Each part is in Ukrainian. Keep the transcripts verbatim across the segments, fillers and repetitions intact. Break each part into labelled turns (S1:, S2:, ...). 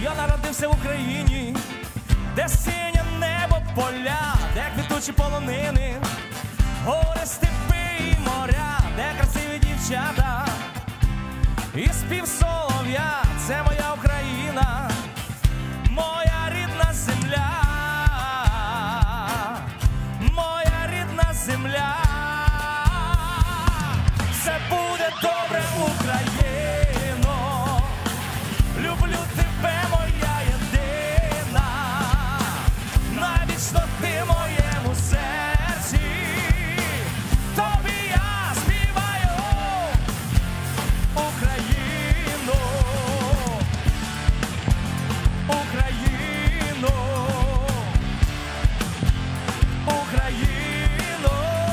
S1: Я народився в Україні, де синє небо, поля, де квітучі полонини, гори, степи і моря, де красиві дівчата і спів солов'я. Це моя Україна, моя рідна земля, моя рідна земля. Все буде добре, Україно, люблю тебе, моя єдина, навічно ти в моєму серці, тобі я співаю, Україно, Україно, Україно.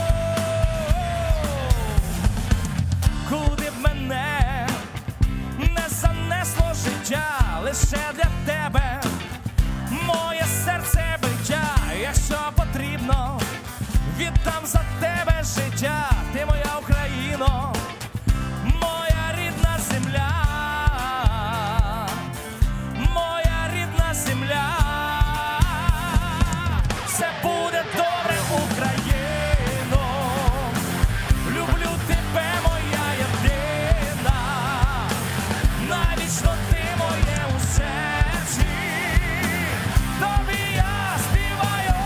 S1: Куди б мене не занесло життя, лише для тебе моє серце биття. Якщо потрібно, віддам за тебе життя. Ти моя Україно, моя рідна земля, моя рідна земля. Все буде добре, Україно, люблю тебе, моя єдина, навічно ти в моєму серці, тобі я співаю,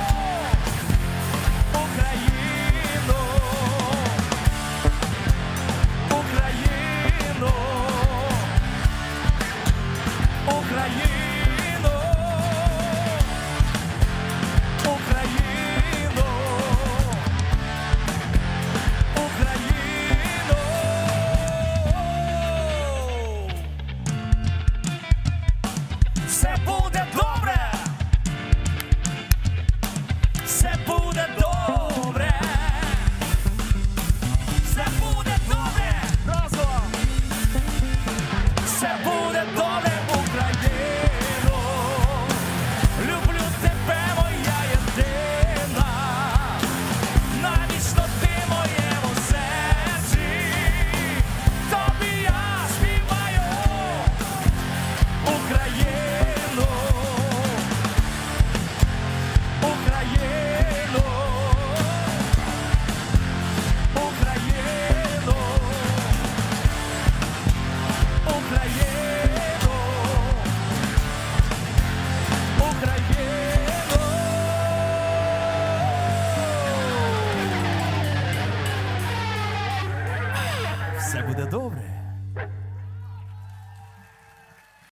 S1: Україно, Україно, Україно, Україно, Україно. Все буде добре, все буде добре, все буде добре, разом. Все буде добре, Україно, люблю тебе, моя єдина, навічно ти в моєму серці, тобі я співаю, Україно, Україно, Україно, Україно, Україно. Все буде добре.